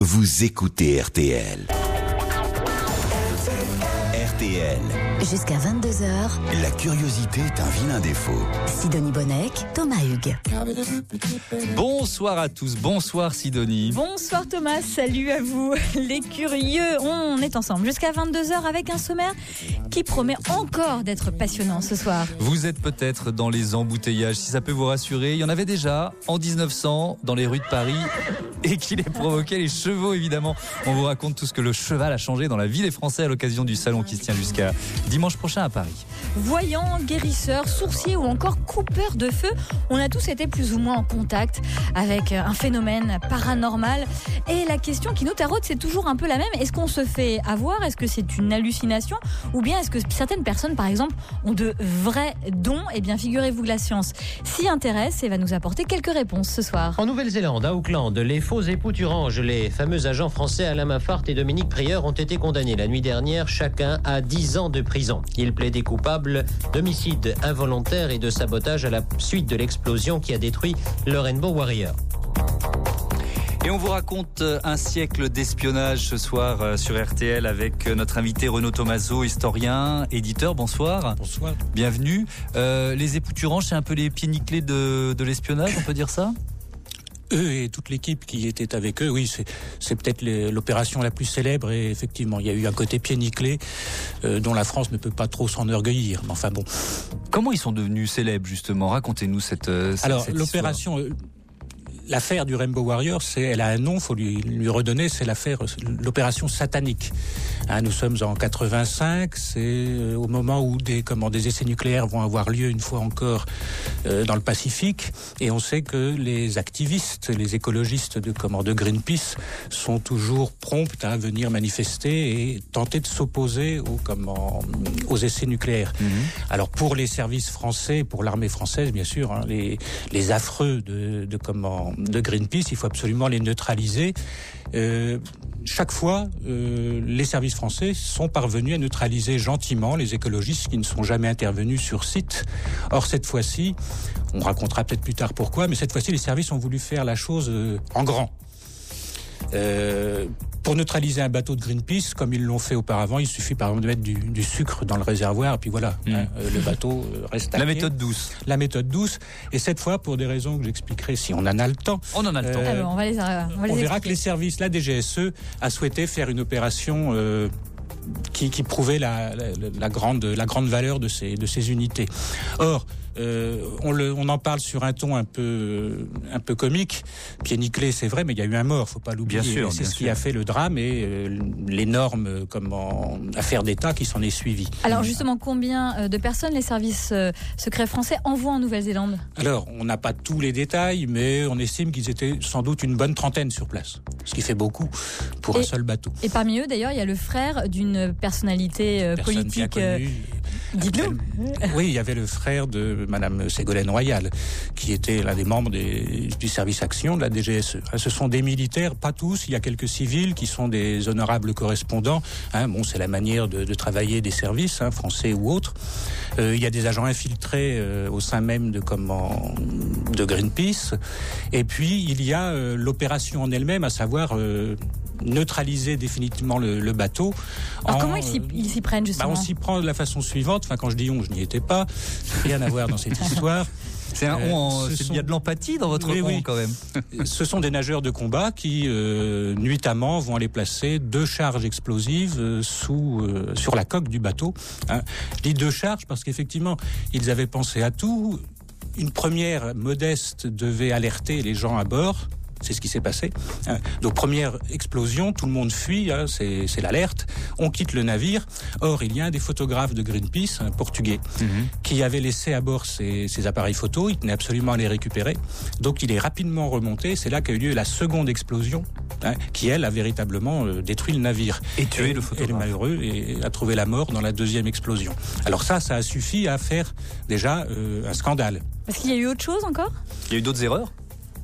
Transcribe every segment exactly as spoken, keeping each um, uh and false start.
Vous écoutez R T L. R T L. Jusqu'à vingt-deux heures, La curiosité est un vilain défaut. Sidonie Bonnec, Thomas Hugues. Bonsoir à tous, bonsoir Sidonie. Bonsoir Thomas, salut à vous les curieux. On est ensemble jusqu'à vingt-deux heures avec un sommaire qui promet encore d'être passionnant ce soir. Vous êtes peut-être dans les embouteillages, si ça peut vous rassurer. Il y en avait déjà en dix-neuf cents dans les rues de Paris et qui les provoquait, les chevaux évidemment. On vous raconte tout ce que le cheval a changé dans la vie des Français à l'occasion du salon qui se tient jusqu'à dimanche prochain à Paris. Voyants, guérisseurs, sourciers ou encore coupeurs de feu, on a tous été plus ou moins en contact avec un phénomène paranormal. Et la question qui nous taraude, c'est toujours un peu la même. Est-ce qu'on se fait avoir ? Est-ce que c'est une hallucination ? Ou bien est-ce que certaines personnes, par exemple, ont de vrais dons ? Eh bien, figurez-vous que la science s'y intéresse et va nous apporter quelques réponses ce soir. En Nouvelle-Zélande, à Auckland, les faux époux Turange, les fameux agents français Alain Maffart et Dominique Prieur ont été condamnés la nuit dernière, chacun à dix ans de prison. Ils plaidaient coupables d'homicide involontaire et de sabotage à la suite de l'explosion qui a détruit le Rainbow Warrior. Et on vous raconte un siècle d'espionnage ce soir sur R T L avec notre invité Renaud Tomaso, historien, éditeur. Bonsoir. Bonsoir. Bienvenue. Euh, les époux Turange, c'est un peu les pieds nickelés de, de l'espionnage, on peut dire ça ? Eux et toute l'équipe qui était avec eux, oui, c'est, c'est peut-être les, l'opération la plus célèbre et effectivement, il y a eu un côté pied nickelé euh, dont la France ne peut pas trop s'enorgueillir. Mais enfin bon. Comment ils sont devenus célèbres justement ? Racontez-nous cette, cette Alors, cette l'opération... Euh, L'affaire du Rainbow Warrior, c'est, elle a un nom, faut lui, lui redonner, c'est l'affaire, l'opération satanique. Hein, nous sommes en quatre-vingt-cinq, c'est au moment où des, comment, des essais nucléaires vont avoir lieu une fois encore euh, dans le Pacifique, et on sait que les activistes, les écologistes de, comment, de Greenpeace sont toujours prompts à venir manifester et tenter de s'opposer aux, comment, aux essais nucléaires. Mmh. Alors pour les services français, pour l'armée française, bien sûr, hein, les, les affreux de, de comment de Greenpeace, il faut absolument les neutraliser. Euh, chaque fois, euh, les services français sont parvenus à neutraliser gentiment les écologistes qui ne sont jamais intervenus sur site. Or, cette fois-ci, on racontera peut-être plus tard pourquoi, mais cette fois-ci, les services ont voulu faire la chose euh, en grand. Euh, pour neutraliser un bateau de Greenpeace, comme ils l'ont fait auparavant, il suffit par exemple de mettre du, du sucre dans le réservoir, et puis voilà, mmh. hein, euh, le bateau reste à La pied. méthode douce. La méthode douce. Et cette fois, pour des raisons que j'expliquerai si on en a le temps. On en a le euh, temps. Alors, on va les, on va les on verra expliquer. que les services, la D G S E a souhaité faire une opération euh, qui, qui prouvait la, la, la, grande, la grande valeur de ces, de ces unités. Or, Euh, on, le, on en parle sur un ton un peu, un peu comique. Pied nickelé, c'est vrai, mais il y a eu un mort, faut pas l'oublier. Bien sûr, et c'est bien ce sûr. qui a fait le drame et euh, l'énorme comment, affaire d'État qui s'en est suivie. Alors justement, combien de personnes les services euh, secrets français envoient en Nouvelle-Zélande ? Alors, on n'a pas tous les détails, mais on estime qu'ils étaient sans doute une bonne trentaine sur place, ce qui fait beaucoup pour et, un seul bateau. Et parmi eux, d'ailleurs, il y a le frère d'une personnalité euh, Personne bien politique. Euh, connue. Dites-nous. Oui, il y avait le frère de Madame Ségolène Royal, qui était l'un des membres des, du service action de la D G S E. Ce sont des militaires, pas tous, il y a quelques civils qui sont des honorables correspondants. Hein, bon, c'est la manière de, de travailler des services, hein, français ou autres. Euh, il y a des agents infiltrés euh, au sein même de, comment, de Greenpeace. Et puis, il y a euh, l'opération en elle-même, à savoir... Euh, neutraliser définitivement le, le bateau. Alors en, comment ils s'y, ils s'y prennent justement ? bah On s'y prend de la façon suivante. Enfin, quand je dis on, je n'y étais pas. Rien à voir dans cette histoire. C'est un on, en, euh, c'est, sont... il y a de l'empathie dans votre oui, on oui. quand même. Ce sont des nageurs de combat qui, euh, nuitamment, vont aller placer deux charges explosives euh, sous euh, sur la coque du bateau. Hein. Je dis deux charges parce qu'effectivement, ils avaient pensé à tout. Une première modeste devait alerter les gens à bord. C'est ce qui s'est passé. Donc première explosion, tout le monde fuit, hein, c'est, c'est l'alerte. On quitte le navire. Or, il y a un des photographes de Greenpeace, un portugais, mm-hmm. qui avait laissé à bord ses, ses appareils photo. Il tenait absolument à les récupérer. Donc il est rapidement remonté. C'est là qu'a eu lieu la seconde explosion, hein, qui elle a véritablement euh, détruit le navire. Et tué et, le photographe. Et le malheureux et a trouvé la mort dans la deuxième explosion. Alors ça, ça a suffi à faire déjà euh, un scandale. Est-ce qu'il y a eu autre chose encore ? Il y a eu d'autres erreurs ?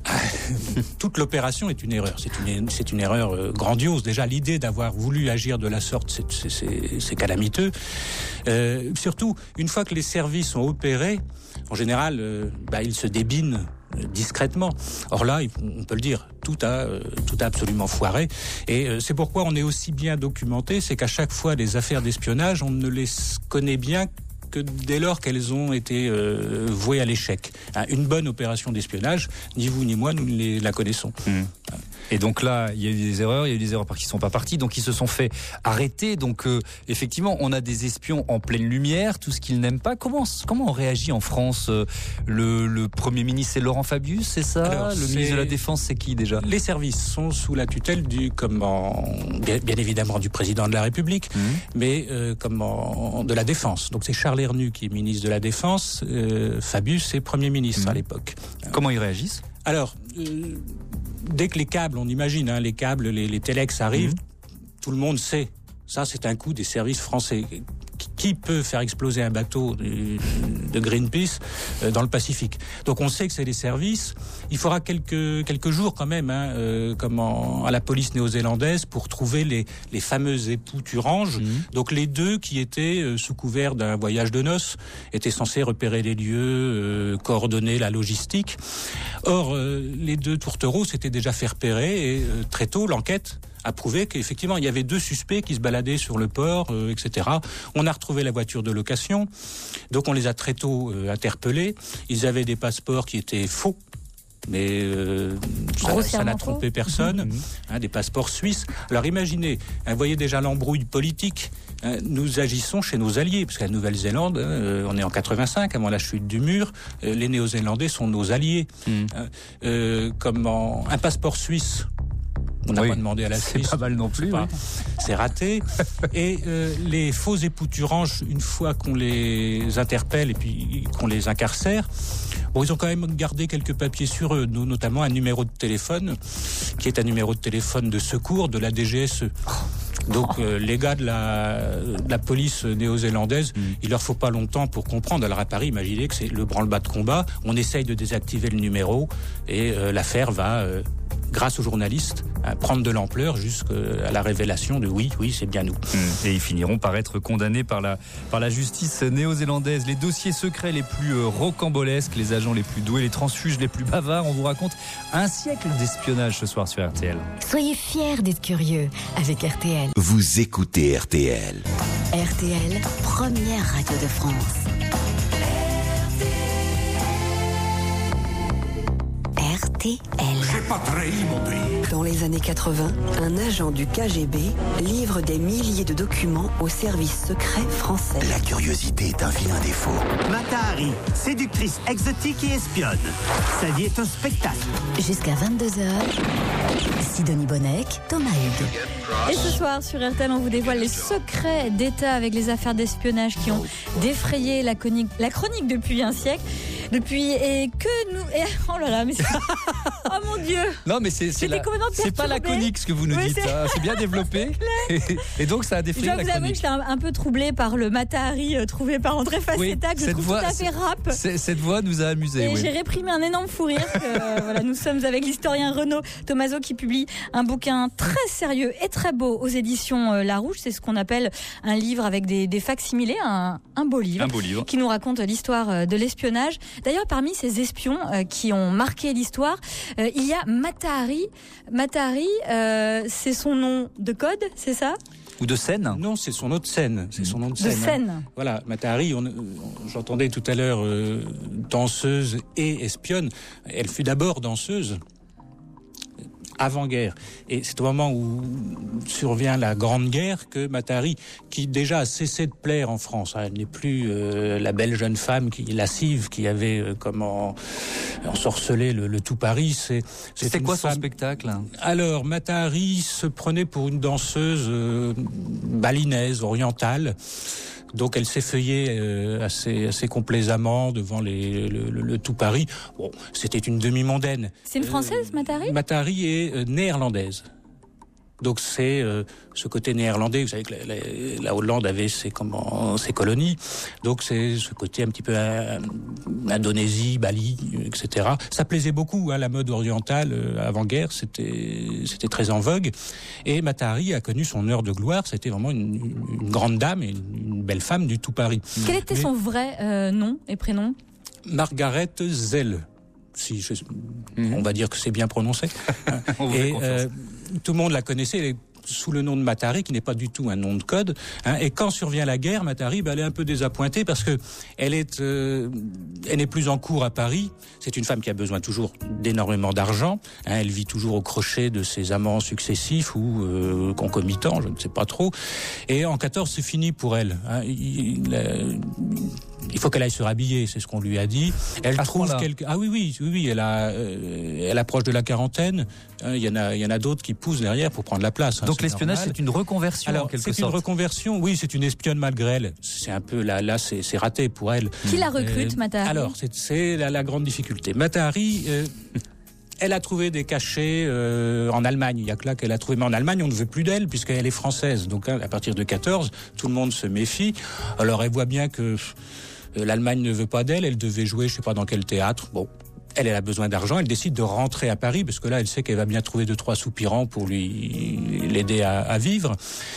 Toute l'opération est une erreur. C'est une, c'est une erreur euh, grandiose. Déjà, l'idée d'avoir voulu agir de la sorte, c'est, c'est, c'est, c'est calamiteux. Euh, surtout, une fois que les services ont opéré, en général, euh, bah, ils se débinent discrètement. Or là, on peut le dire, tout a, euh, tout a absolument foiré. Et euh, c'est pourquoi on est aussi bien documenté, c'est qu'à chaque fois, les affaires d'espionnage, on ne les connaît bien que dès lors qu'elles ont été euh, vouées à l'échec. Hein, une bonne opération d'espionnage, ni vous ni moi, nous les, la connaissons. Mmh. Et donc là, il y a eu des erreurs, il y a eu des erreurs qui ne sont pas parties, donc ils se sont fait arrêter. Donc euh, effectivement, on a des espions en pleine lumière, tout ce qu'ils n'aiment pas. Comment, comment on réagit en France ? le, le Premier ministre, c'est Laurent Fabius, c'est ça ? Alors, Le c'est... ministre de la Défense, c'est qui déjà ? Les services sont sous la tutelle du, comment, bien, bien évidemment du président de la République, mmh. mais euh, comment, de la Défense. Donc c'est Charles Hernu qui est ministre de la Défense, euh, Fabius est Premier ministre mmh. à l'époque. Comment ils réagissent ? Alors, euh, dès que les câbles, on imagine, hein, les câbles, les, les téléx arrivent, mmh. tout le monde sait. Ça, c'est un coup des services français. Qui peut faire exploser un bateau de Greenpeace dans le Pacifique ? Donc on sait que c'est les services. Il faudra quelques quelques jours quand même, hein, euh, comme en, à la police néo-zélandaise, pour trouver les les fameux époux Thurange. Mmh. Donc les deux qui étaient euh, sous couvert d'un voyage de noces étaient censés repérer les lieux, euh, coordonner la logistique. Or euh, les deux tourtereaux s'étaient déjà fait repérer et euh, très tôt l'enquête a prouvé qu'effectivement il y avait deux suspects qui se baladaient sur le port, euh, et cetera. On a retrouvé la voiture de location, donc on les a très tôt euh, interpellés. Ils avaient des passeports qui étaient faux, mais euh, ça, ça n'a trompé personne. Mmh. Hein, des passeports suisses. Alors imaginez, hein, vous voyez déjà l'embrouille politique. Hein, nous agissons chez nos alliés, parce qu'à la Nouvelle-Zélande, hein, on est en quatre-vingt-cinq, avant la chute du mur, euh, les Néo-Zélandais sont nos alliés. Mmh. Hein, euh, comme en, un passeport suisse. On n'a oui, pas demandé à la Suisse. C'est pas mal non plus. Pas, oui. C'est raté. Et euh, les faux époux Thurange, une fois qu'on les interpelle et puis qu'on les incarcère, bon, ils ont quand même gardé quelques papiers sur eux, notamment un numéro de téléphone, qui est un numéro de téléphone de secours de la D G S E. Donc euh, les gars de la, de la police néo-zélandaise, mmh. il leur faut pas longtemps pour comprendre. Alors à Paris, imaginez que c'est le branle-bas de combat, on essaye de désactiver le numéro et euh, l'affaire va... Euh, grâce aux journalistes, à prendre de l'ampleur jusqu'à la révélation de oui, oui, c'est bien nous. Et ils finiront par être condamnés par la, par la justice néo-zélandaise. Les dossiers secrets les plus euh, rocambolesques, les agents les plus doués, les transfuges les plus bavards. On vous raconte un siècle d'espionnage ce soir sur R T L. Soyez fiers d'être curieux avec R T L. Vous écoutez R T L. R T L, première radio de France. R T L. C'est pas très immonde. Dans les années quatre-vingts, un agent du K G B livre des milliers de documents au service secret français. La curiosité est un vilain défaut. Mata Hari, séductrice exotique et espionne. Sa vie est un spectacle. Jusqu'à vingt-deux heures, Sidonie Bonnec, Thomas Hugues. Et ce soir sur R T L, on vous dévoile les secrets d'État avec les affaires d'espionnage qui ont défrayé la chronique, la chronique depuis un siècle. Depuis, et que nous... Et, oh là là, mais c'est... Oh mon Dieu. Non, mais c'est, c'est, la... c'est pas laconique ce que vous nous oui, dites. C'est, hein. C'est bien développé. et, et donc, ça a défrayé la chronique. Je dois vous avouer que j'étais un, un peu troublée par le Mata Hari euh, trouvé par André Faceta, oui, que je trouve voix, tout à fait rap. Cette voix nous a amusés. Et oui. j'ai réprimé un énorme fou rire. Que, euh, voilà, nous sommes avec l'historien Renaud Tomaso qui publie un bouquin très sérieux et très beau aux éditions euh, Larouche. C'est ce qu'on appelle un livre avec des, des facsimilés, un, un beau livre. Un beau livre. Qui nous raconte l'histoire de l'espionnage. D'ailleurs, parmi ces espions euh, qui ont marqué l'histoire, euh, il y a Mata Hari. Mata Hari, euh, c'est son nom de code, c'est ça ? Ou de scène ? Non, c'est son nom de scène. C'est son nom de scène. De scène. Hein. Voilà, Mata Hari, on, j'entendais tout à l'heure euh, danseuse et espionne. Elle fut d'abord danseuse. Avant-guerre. Et c'est au moment où survient la Grande Guerre que Mata Hari, qui déjà a cessé de plaire en France, hein, elle n'est plus euh, la belle jeune femme qui lascive qui avait euh, comment ensorcelé le, le tout Paris. C'est, c'est C'était quoi femme... son spectacle ? Alors, Mata Hari se prenait pour une danseuse euh, balinaise, orientale. Donc elle s'effeuillait euh, assez, assez complaisamment devant les, le, le, le tout Paris. Bon, c'était une demi-mondaine. C'est une Française, euh, Mata Hari ? Mata Hari est euh, néerlandaise. Donc c'est euh, ce côté néerlandais, vous savez que la, la, la Hollande avait ses, comment, ses colonies, donc c'est ce côté un petit peu euh, Indonésie, Bali, et cetera. Ça plaisait beaucoup, hein, la mode orientale euh, avant-guerre, c'était c'était très en vogue. Et Mata Hari a connu son heure de gloire, c'était vraiment une, une, une grande dame et une, une belle femme du tout Paris. Quel était Mais, son vrai euh, nom et prénom ? Margaret Zelle. si je, mmh. on va dire que c'est bien prononcé. Et euh, tout le monde la connaissait. Elle est sous le nom de Matari, qui n'est pas du tout un nom de code. Hein, et quand survient la guerre, Matari, ben, elle est un peu désappointée parce que elle est, euh, elle n'est plus en cours à Paris. C'est une femme qui a besoin toujours d'énormément d'argent. Hein, elle vit toujours au crochet de ses amants successifs ou euh, concomitants, je ne sais pas trop. Et en quatorze, c'est fini pour elle. Hein, il, il, il faut qu'elle aille se rhabiller, c'est ce qu'on lui a dit. Elle à trouve quelque... Ah oui, oui, oui, oui. Elle a, euh, elle approche de la quarantaine. Hein, il y en a, il y en a d'autres qui poussent derrière pour prendre la place. Hein, donc l'espionnage, c'est une reconversion. Alors, en quelque c'est sorte. une reconversion. Oui, c'est une espionne malgré elle. C'est un peu là, là, c'est, c'est raté pour elle. Qui la recrute, euh, Matahari? Alors, c'est, c'est la, la grande difficulté. Matahari. Euh, Elle a trouvé des cachets euh, en Allemagne. Il y a que là qu'elle a trouvé. Mais en Allemagne, on ne veut plus d'elle puisqu'elle est française. Donc, à partir de quatorze, tout le monde se méfie. Alors, elle voit bien que euh, l'Allemagne ne veut pas d'elle. Elle devait jouer, je ne sais pas dans quel théâtre. Bon, elle, elle a besoin d'argent. Elle décide de rentrer à Paris parce que là, elle sait qu'elle va bien trouver deux, trois soupirants pour lui l'aider à, à vivre.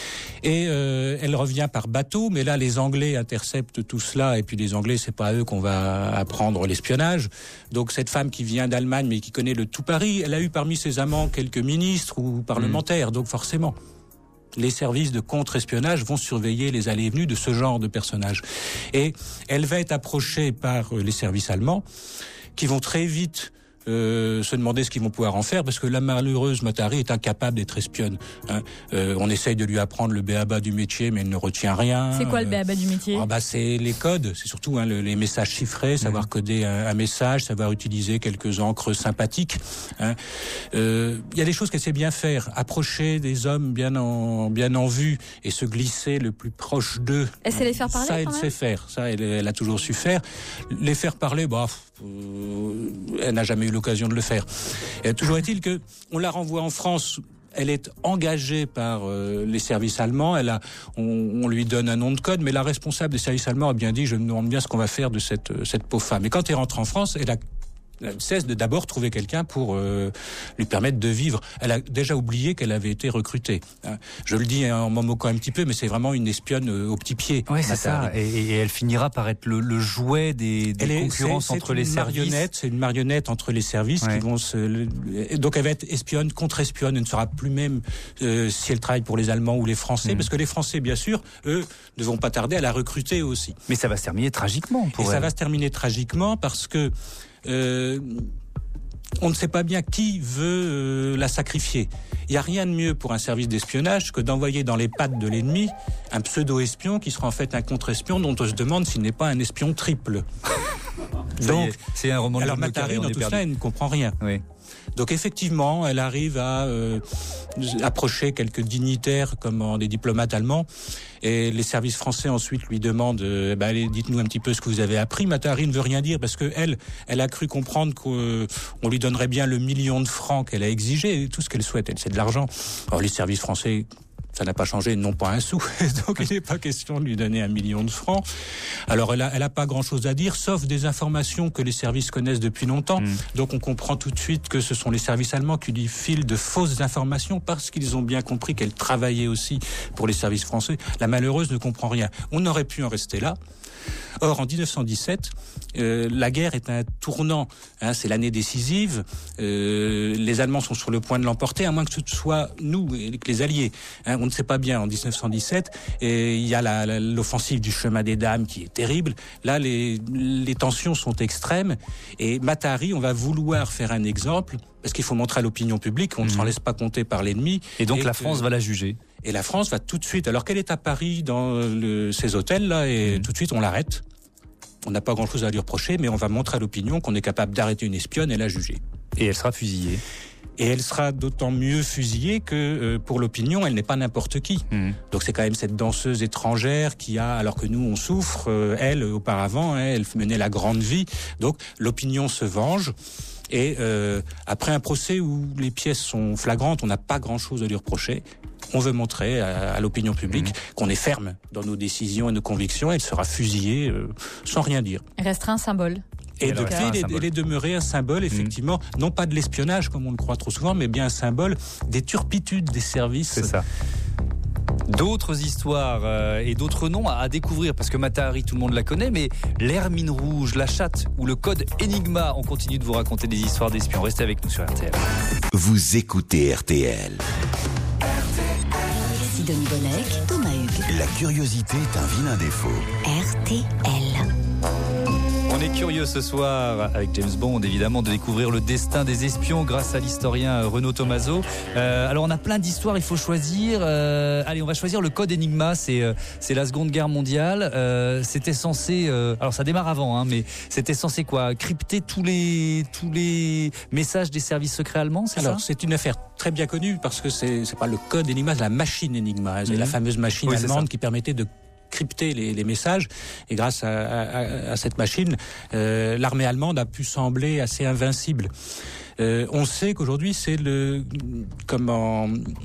Et euh, elle revient par bateau, mais là les Anglais interceptent tout cela, et puis les Anglais, c'est pas à eux qu'on va apprendre l'espionnage. Donc cette femme qui vient d'Allemagne, mais qui connaît le tout Paris, elle a eu parmi ses amants quelques ministres ou parlementaires, mmh. donc forcément, les services de contre-espionnage vont surveiller les allées et venues de ce genre de personnages. Et elle va être approchée par les services allemands, qui vont très vite Euh, se demander ce qu'ils vont pouvoir en faire, parce que la malheureuse Matahari est incapable d'être espionne. Hein. Euh, on essaye de lui apprendre le b a-ba du métier, mais elle ne retient rien. C'est quoi le b a-ba du métier? Ah bah c'est les codes, c'est surtout hein, le, les messages chiffrés, savoir mmh. coder un, un message, savoir utiliser quelques encres sympathiques. Hein. Euh, il y a des choses qu'elle sait bien faire, approcher des hommes bien en bien en vue et se glisser le plus proche d'eux. Elle sait les faire parler. Ça, elle quand même sait faire. Ça, elle, elle a toujours su faire. Les faire parler, bah. Euh, elle n'a jamais eu l'occasion de le faire. Et toujours est-il que on la renvoie en France. Elle est engagée par euh, les services allemands. Elle a, on, on lui donne un nom de code, mais la responsable des services allemands a bien dit, je me demande bien ce qu'on va faire de cette cette pauvre femme. Et quand elle rentre en France, elle a Elle cesse de d'abord trouver quelqu'un pour euh, lui permettre de vivre. Elle a déjà oublié qu'elle avait été recrutée. Hein. Je le dis en m'en moquant un petit peu, mais c'est vraiment une espionne euh, au petit pied. Oui, c'est ça. Et, et elle finira par être le, le jouet des, des est, concurrences c'est, c'est entre les services. C'est une marionnette entre les services ouais. qui vont se. Donc elle va être espionne contre espionne. Elle ne sera plus même euh, si elle travaille pour les Allemands ou les Français, mmh. parce que les Français, bien sûr, eux, ne vont pas tarder à la recruter aussi. Mais ça va se terminer tragiquement pour et elle. Ça va se terminer tragiquement parce que. Euh, on ne sait pas bien qui veut euh, la sacrifier. Il n'y a rien de mieux pour un service d'espionnage que d'envoyer dans les pattes de l'ennemi un pseudo-espion qui sera en fait un contre-espion dont on se demande s'il n'est pas un espion triple. Donc, est, c'est un roman de alors Matahari, dans tout perdu. Ça, elle ne comprend rien. Oui. Donc effectivement, elle arrive à euh, approcher quelques dignitaires comme des diplomates allemands, et les services français ensuite lui demandent euh, bah, allez, dites-nous un petit peu ce que vous avez appris. Matahari ne veut rien dire parce que elle, elle a cru comprendre qu'on euh, lui donnerait bien le million de francs qu'elle a exigé, tout ce qu'elle souhaite, elle, c'est de l'argent. Alors les services français, ça n'a pas changé, non pas un sou. Donc il n'est pas question de lui donner un million de francs. Alors elle a, elle a pas grand-chose à dire, sauf des informations que les services connaissent depuis longtemps. Mmh. Donc on comprend tout de suite que ce sont les services allemands qui lui filent de fausses informations parce qu'ils ont bien compris qu'elle travaillait aussi pour les services français. La malheureuse ne comprend rien. On aurait pu en rester là. Or, en dix-neuf cent dix-sept, euh, la guerre est un tournant. Hein, c'est l'année décisive. Euh, les Allemands sont sur le point de l'emporter, à moins que ce soit nous, les Alliés. Hein, on ne sait pas bien. En dix-neuf cent dix-sept, et il y a la, la, l'offensive du chemin des Dames qui est terrible. Là, les, les tensions sont extrêmes. Et Matahari, on va vouloir faire un exemple, parce qu'il faut montrer à l'opinion publique qu'on mmh. ne s'en laisse pas compter par l'ennemi. Et donc et la France que, va la juger. Et la France va tout de suite, alors qu'elle est à Paris dans le, ces hôtels-là, et mmh. tout de suite on l'arrête. On n'a pas grand-chose à lui reprocher, mais on va montrer à l'opinion qu'on est capable d'arrêter une espionne et la juger. Et elle sera fusillée. Et elle sera d'autant mieux fusillée que euh, pour l'opinion, elle n'est pas n'importe qui. Mmh. Donc c'est quand même cette danseuse étrangère qui a, alors que nous on souffre, euh, elle auparavant, hein, elle menait la grande vie. Donc l'opinion se venge. Et euh, après un procès où les pièces sont flagrantes, on n'a pas grand-chose à lui reprocher. On veut montrer à, à l'opinion publique mmh. qu'on est ferme dans nos décisions et nos convictions. Elle sera fusillée euh, sans rien dire. Elle restera un symbole. Et, et depuis, elle est, elle est demeurée un symbole, effectivement, mmh. non pas de l'espionnage, comme on le croit trop souvent, mais bien un symbole des turpitudes des services. C'est ça. D'autres histoires euh, et d'autres noms à, à découvrir, parce que Mata Hari, tout le monde la connaît, mais l'Hermine Rouge, la Chatte ou le code Enigma, on continue de vous raconter des histoires d'espions. Restez avec nous sur R T L. Vous écoutez R T L. Sidonie Bonnec, Thomas Hugues. La curiosité est un vilain défaut. R T L. On est curieux ce soir, avec James Bond évidemment, de découvrir le destin des espions grâce à l'historien Renaud Tomaso. Euh, alors on a plein d'histoires, il faut choisir. Euh, allez, on va choisir le code Enigma, c'est, euh, c'est la Seconde Guerre mondiale. Euh, c'était censé, euh, alors ça démarre avant, hein, mais c'était censé quoi, crypter tous les, tous les messages des services secrets allemands, c'est Alors, ça? c'est une affaire très bien connue parce que c'est, c'est pas le code Enigma, c'est la machine Enigma. C'est Mmh. la fameuse machine Oui, c'est allemande ça. qui permettait de crypter les, les messages, et grâce à, à, à cette machine, euh, l'armée allemande a pu sembler assez invincible. Euh, on sait qu'aujourd'hui c'est le comment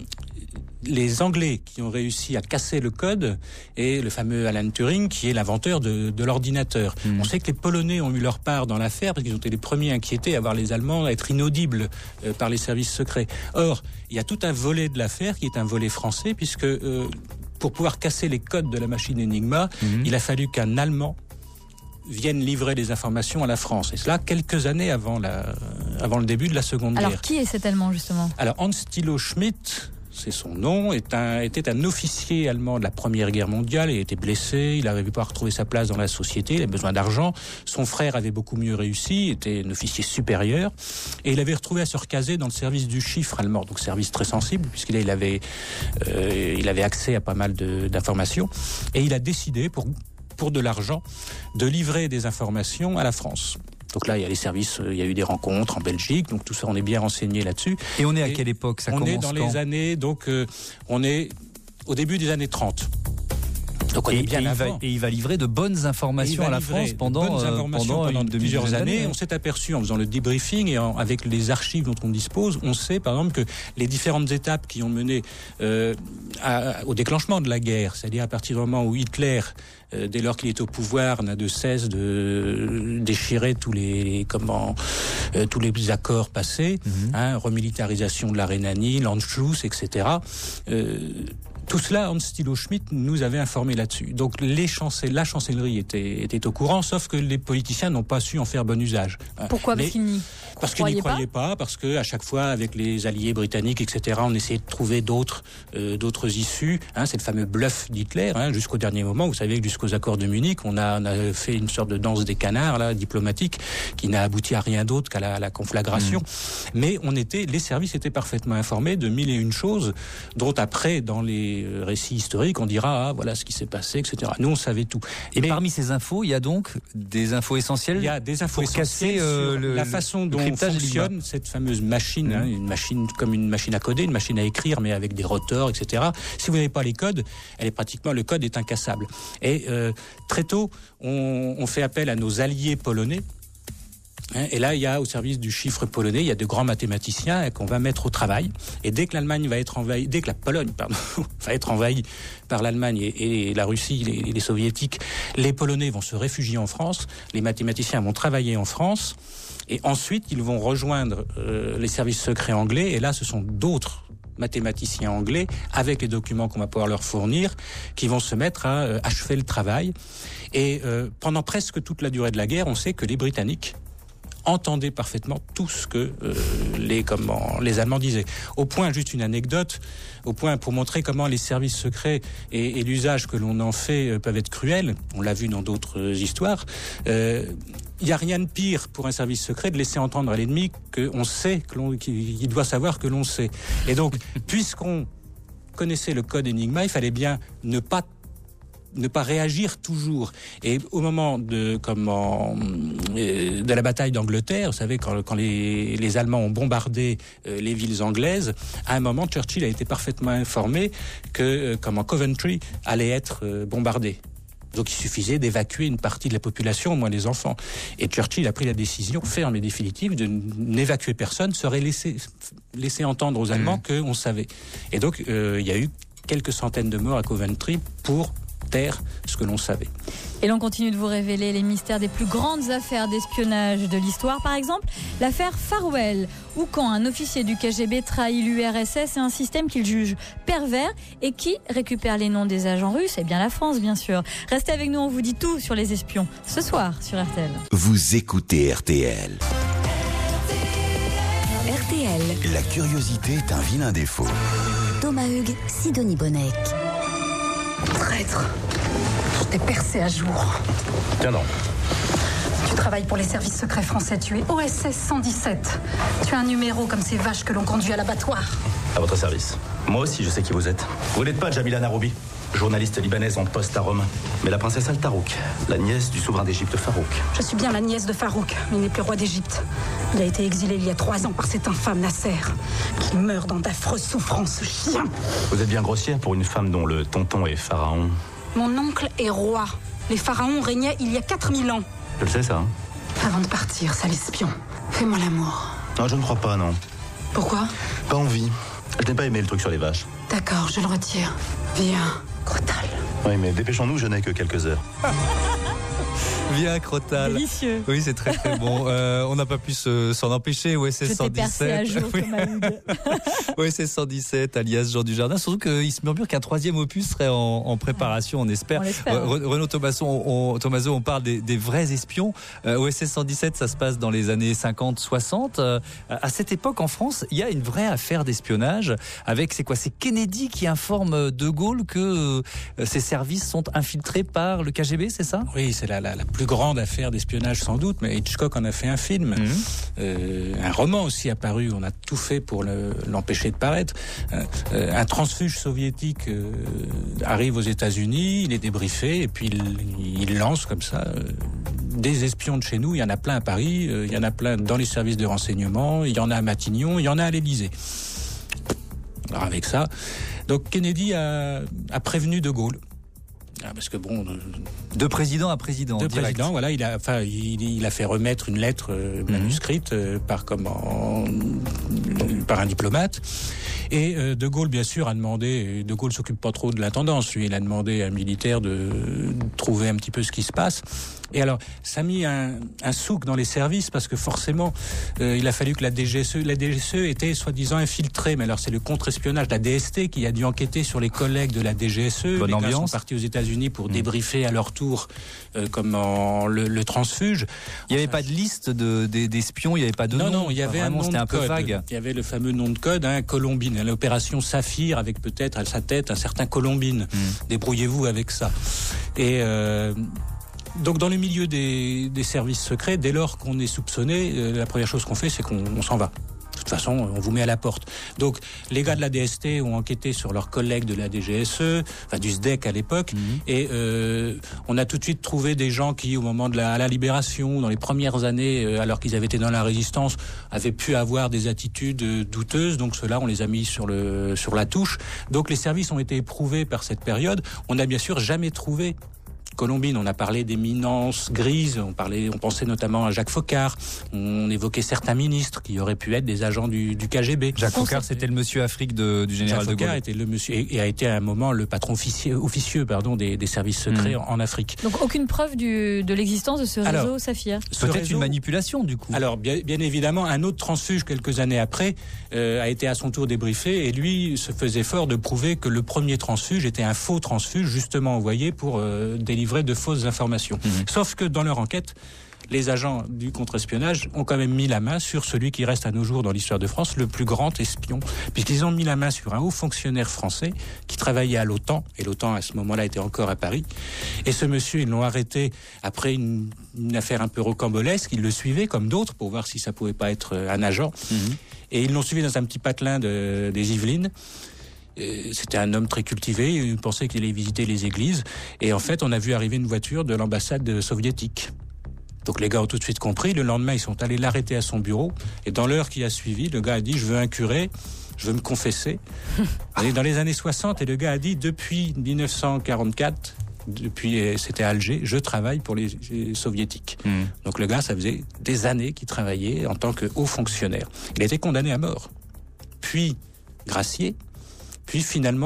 les Anglais qui ont réussi à casser le code et le fameux Alan Turing qui est l'inventeur de, de l'ordinateur. Mmh. On sait que les Polonais ont eu leur part dans l'affaire parce qu'ils ont été les premiers inquiétés à voir les Allemands être inaudibles euh, par les services secrets. Or, il y a tout un volet de l'affaire qui est un volet français puisque euh, pour pouvoir casser les codes de la machine Enigma, mmh. il a fallu qu'un Allemand vienne livrer des informations à la France. Et cela quelques années avant, la, avant le début de la Seconde Alors, Guerre. qui est cet Allemand, justement? Alors, Hans Thilo Schmidt, c'est son nom, est un, était un officier allemand de la Première Guerre mondiale. Il était blessé, il n'arrivait pas à retrouver sa place dans la société, il avait besoin d'argent. Son frère avait beaucoup mieux réussi, était un officier supérieur. Et il avait retrouvé à se recaser dans le service du chiffre allemand, donc service très sensible, puisqu'il il avait, euh, il avait accès à pas mal de, d'informations. Et il a décidé, pour, pour de l'argent, de livrer des informations à la France. Donc là, il y a les services, il y a eu des rencontres en Belgique, donc tout ça, on est bien renseigné là-dessus. Et on est à Et quelle époque? Ça on commence est dans quand? les années, donc euh, on est au début des années trente. Donc on et, est bien et, il va, avant. et il va livrer de bonnes informations à la France pendant, bonnes informations pendant, pendant une plusieurs années. années. On s'est aperçu en faisant le debriefing et en, avec les archives dont on dispose, on sait par exemple que les différentes étapes qui ont mené euh, à, au déclenchement de la guerre, c'est-à-dire à partir du moment où Hitler, euh, dès lors qu'il est au pouvoir, n'a de cesse de déchirer tous les comment euh, tous les accords passés, mmh. hein, remilitarisation de la Rhénanie, l'Anschluss, et cetera. Euh, Tout cela, Hans Thilo Schmidt nous avait informé là-dessus. Donc les chancel- la chancellerie était, était au courant, sauf que les politiciens n'ont pas su en faire bon usage. Pourquoi? Mais, Parce qu'ils n'y parce qu'ils n'y croyaient pas, pas parce que à chaque fois, avec les alliés britanniques, et cetera, on essayait de trouver d'autres, euh, d'autres issues. Hein, c'est le fameux bluff d'Hitler, hein, jusqu'au dernier moment. Vous savez que jusqu'aux accords de Munich, on a, on a fait une sorte de danse des canards là, diplomatique, qui n'a abouti à rien d'autre qu'à la, à la conflagration. Mmh. Mais on était, les services étaient parfaitement informés de mille et une choses, dont après, dans les récits historiques, on dira ah, voilà ce qui s'est passé, et cetera. Nous, on savait tout. Et mais parmi ces infos, il y a donc des infos essentielles. Il y a des infos pour essentielles casser euh, sur le, la façon dont fonctionne cette fameuse machine, mmh. hein, une machine comme une machine à coder, une machine à écrire, mais avec des rotors, et cetera. Si vous n'avez pas les codes, elle est pratiquement le code est incassable. Et euh, très tôt, on, on fait appel à nos alliés polonais. Et là, il y a au service du chiffre polonais, il y a de grands mathématiciens qu'on va mettre au travail. Et dès que l'Allemagne va être envahie, dès que la Pologne, pardon, va être envahie par l'Allemagne et, et la Russie, les, les Soviétiques, les Polonais vont se réfugier en France. Les mathématiciens vont travailler en France. Et ensuite, ils vont rejoindre euh, les services secrets anglais. Et là, ce sont d'autres mathématiciens anglais, avec les documents qu'on va pouvoir leur fournir, qui vont se mettre à euh, achever le travail. Et euh, pendant presque toute la durée de la guerre, on sait que les Britanniques entendaient parfaitement tout ce que euh, les, comment, les Allemands disaient. Au point, juste une anecdote, au point pour montrer comment les services secrets et, et l'usage que l'on en fait euh, peuvent être cruels, on l'a vu dans d'autres euh, histoires, euh, il n'y a rien de pire pour un service secret de laisser entendre à l'ennemi qu'on sait, que l'on, qu'il doit savoir que l'on sait. Et donc, puisqu'on connaissait le code Enigma, il fallait bien ne pas ne pas réagir toujours. Et au moment de comment euh, de la bataille d'Angleterre, vous savez, quand, quand les, les Allemands ont bombardé euh, les villes anglaises, à un moment, Churchill a été parfaitement informé que euh, comment Coventry allait être euh, bombardé. Donc il suffisait d'évacuer une partie de la population, au moins les enfants. Et Churchill a pris la décision ferme et définitive de n'évacuer personne, serait laissé, laisser entendre aux Allemands mmh. qu'on savait. Et donc euh, il y a eu quelques centaines de morts à Coventry pour taire ce que l'on savait. Et l'on continue de vous révéler les mystères des plus grandes affaires d'espionnage de l'histoire. Par exemple, l'affaire Farwell, où quand un officier du K G B trahit l'U R S S et un système qu'il juge pervers et qui récupère les noms des agents russes, eh bien la France, bien sûr. Restez avec nous, on vous dit tout sur les espions, ce soir sur R T L. Vous écoutez R T L. R T L. La curiosité est un vilain défaut. Thomas Hugues, Sidonie Bonnec. Traître, je t'ai percé à jour. Tiens non. Tu travailles pour les services secrets français, tu es O S S cent dix-sept. Tu as un numéro comme ces vaches que l'on conduit à l'abattoir. À votre service. Moi aussi, je sais qui vous êtes. Vous n'êtes pas Jamila Naroubi, journaliste libanaise en poste à Rome, mais la princesse Al Tarouk, la nièce du souverain d'Égypte Farouk. Je suis bien la nièce de Farouk, mais il n'est plus roi d'Égypte. Il a été exilé il y a trois ans par cet infâme Nasser, qui meurt dans d'affreuses souffrances, ce chien. Vous êtes bien grossière pour une femme dont le tonton est pharaon. Mon oncle est roi. Les pharaons régnaient il y a quatre mille ans. Je le sais, ça, hein. Avant de partir, sale espion, fais-moi l'amour. Non, je ne crois pas, non. Pourquoi? Pas envie. Je n'ai pas aimé le truc sur les vaches. D'accord, je le retire. Viens, Crotal. Oui, mais dépêchons-nous, je n'ai que quelques heures. Viens, Crotal. Délicieux. Oui, c'est très très bon. Euh, on n'a pas pu se, s'en empêcher. O S S cent dix-sept. À jour, oui. Thomas Hugues. O S S cent dix-sept, alias Jean Dujardin. Surtout qu'il se murmure qu'un troisième opus serait en, en préparation, on espère. On l'espère. Re- Renaud Thomaso, on, on, Thomaso, on parle des, des vrais espions. Euh, O S S cent dix-sept, ça se passe dans les années cinquante soixante. Euh, à cette époque, en France, il y a une vraie affaire d'espionnage avec, c'est quoi? C'est Kennedy qui informe De Gaulle que euh, ses services sont infiltrés par le K G B, c'est ça? Oui, c'est la, la, la plus grande affaire d'espionnage sans doute, mais Hitchcock en a fait un film, mmh. euh, un roman aussi apparu, on a tout fait pour le, l'empêcher de paraître. Euh, un transfuge soviétique euh, arrive aux États-Unis, il est débriefé et puis il, il lance comme ça euh, des espions de chez nous. Il y en a plein à Paris, euh, il y en a plein dans les services de renseignement, il y en a à Matignon, il y en a à l'Élysée. Alors avec ça, donc Kennedy a, a prévenu De Gaulle. Ah, parce que bon, de président à président, de direct. président, voilà, il a, enfin, il, il a fait remettre une lettre euh, manuscrite euh, par comment, par un diplomate. Et euh, De Gaulle, bien sûr, a demandé. De Gaulle s'occupe pas trop de l'intendance, lui. Il a demandé à un militaire de, de trouver un petit peu ce qui se passe. Et alors, ça a mis un, un souk dans les services parce que forcément, euh, il a fallu que la D G S E, la D G S E était soi-disant infiltrée. Mais alors, c'est le contre-espionnage, la D S T, qui a dû enquêter sur les collègues de la D G S E. Bonne les ambiance. gars sont partis aux États-Unis pour mmh. débriefer à leur tour euh, comment le, le transfuge. Il n'y avait enfin, pas de liste de, de, d'espions, il n'y avait pas de non, nom. Non, il y avait Vraiment, un nom c'était de un peu code. vague. Il y avait le fameux nom de code, hein, Colombine, l'opération Saphir, avec peut-être à sa tête un certain Colombine. Mmh. Débrouillez-vous avec ça. Et euh, donc dans le milieu des, des services secrets, dès lors qu'on est soupçonné, euh, la première chose qu'on fait, c'est qu'on on s'en va. De toute façon, on vous met à la porte. Donc, les gars de la D S T ont enquêté sur leurs collègues de la D G S E, enfin du S D E C à l'époque, mmh. et euh, on a tout de suite trouvé des gens qui, au moment de la, à la libération, dans les premières années, euh, alors qu'ils avaient été dans la résistance, avaient pu avoir des attitudes euh, douteuses. Donc, ceux-là, on les a mis sur le sur la touche. Donc, les services ont été éprouvés par cette période. On n'a bien sûr jamais trouvé Colombine. On a parlé d'éminences grises, on parlait, on pensait notamment à Jacques Foccart, on évoquait certains ministres qui auraient pu être des agents du, du K G B. Jacques Foccart, c'était le monsieur Afrique de, du général Jacques de Gaulle. Foccart était le monsieur et, et a été à un moment le patron officieux, officieux pardon, des, des services secrets mmh. en, en Afrique. Donc aucune preuve du, de l'existence de ce réseau alors, Saphir. Peut-être réseau, une manipulation du coup. Alors bien, bien évidemment, un autre transfuge quelques années après euh, a été à son tour débriefé et lui se faisait fort de prouver que le premier transfuge était un faux transfuge justement envoyé pour euh, délivrer de fausses informations. Mmh. Sauf que dans leur enquête, les agents du contre-espionnage ont quand même mis la main sur celui qui reste à nos jours dans l'histoire de France le plus grand espion, puisqu'ils ont mis la main sur un haut fonctionnaire français qui travaillait à l'OTAN, et l'OTAN à ce moment-là était encore à Paris. Et ce monsieur, ils l'ont arrêté après une, une affaire un peu rocambolesque, ils le suivaient comme d'autres pour voir si ça pouvait pas être un agent. Mmh. Et ils l'ont suivi dans un petit patelin de, des Yvelines. C'était un homme très cultivé, il pensait qu'il allait visiter les églises, et en fait on a vu arriver une voiture de l'ambassade soviétique. Donc les gars ont tout de suite compris, le lendemain ils sont allés l'arrêter à son bureau, et dans l'heure qui a suivi, le gars a dit « je veux un curé, je veux me confesser ». On est dans les années soixante, et le gars a dit « depuis dix-neuf cent quarante-quatre », depuis c'était à Alger, je travaille pour les, les soviétiques. Mmh. Donc le gars, ça faisait des années qu'il travaillait en tant que haut fonctionnaire. Il a été condamné à mort, puis gracié, puis finalement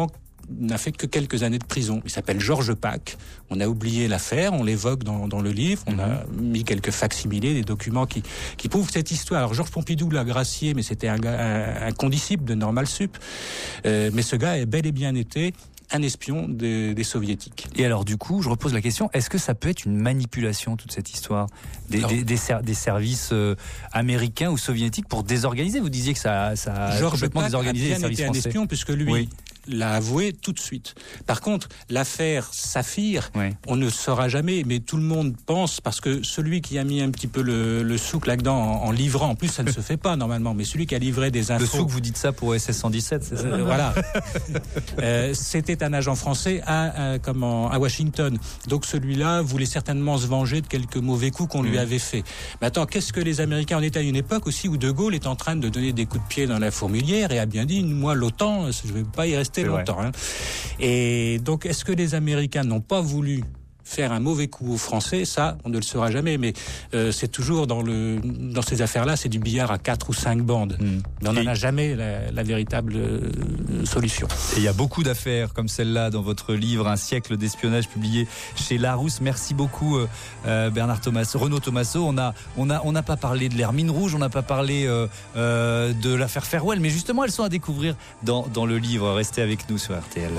n'a fait que quelques années de prison. Il s'appelle Georges Pack. On a oublié l'affaire, on l'évoque dans, dans le livre. On a mis quelques facsimilés, des documents qui, qui prouvent cette histoire. Alors Georges Pompidou l'a gracié, mais c'était un, gars, un, un condisciple de Normal Sup. Euh, mais ce gars est bel et bien été un espion des, des soviétiques. Et alors du coup, je repose la question, est-ce que ça peut être une manipulation, toute cette histoire des, alors, des, des, ser- des services euh, américains ou soviétiques pour désorganiser? Vous disiez que ça, ça a Georges complètement Pack désorganisé les a bien services été français. un espion, puisque lui... Oui. l'a avoué tout de suite. Par contre, l'affaire Saphir, oui. on ne saura jamais, mais tout le monde pense, parce que celui qui a mis un petit peu le, le souk là-dedans en, en livrant, en plus ça ne se fait pas normalement, mais celui qui a livré des infos... Le souk, vous dites ça pour S S cent dix-sept, c'est ça? euh, Voilà. euh, c'était un agent français à, à, comment, à Washington. Donc celui-là voulait certainement se venger de quelques mauvais coups qu'on mmh. lui avait fait. Mais attends, qu'est-ce que les Américains... On était à une époque aussi où De Gaulle est en train de donner des coups de pied dans la fourmilière et a bien dit, moi l'OTAN, je ne vais pas y rester C'est longtemps. Hein. Et donc, est-ce que les Américains n'ont pas voulu faire un mauvais coup aux Français? Ça, on ne le saura jamais, mais euh, c'est toujours dans, le, dans ces affaires-là, c'est du billard à quatre ou cinq bandes. Mmh. Mais on n'en a jamais la, la véritable euh, solution. Et il y a beaucoup d'affaires comme celle-là dans votre livre, Un siècle d'espionnage, publié chez Larousse. Merci beaucoup euh, Bernard Thomas, Renaud Thomasso. On a, on a, on n'a pas parlé de l'Hermine Rouge, on n'a pas parlé euh, euh, de l'affaire Farewell, mais justement, elles sont à découvrir dans, dans le livre. Restez avec nous sur R T L.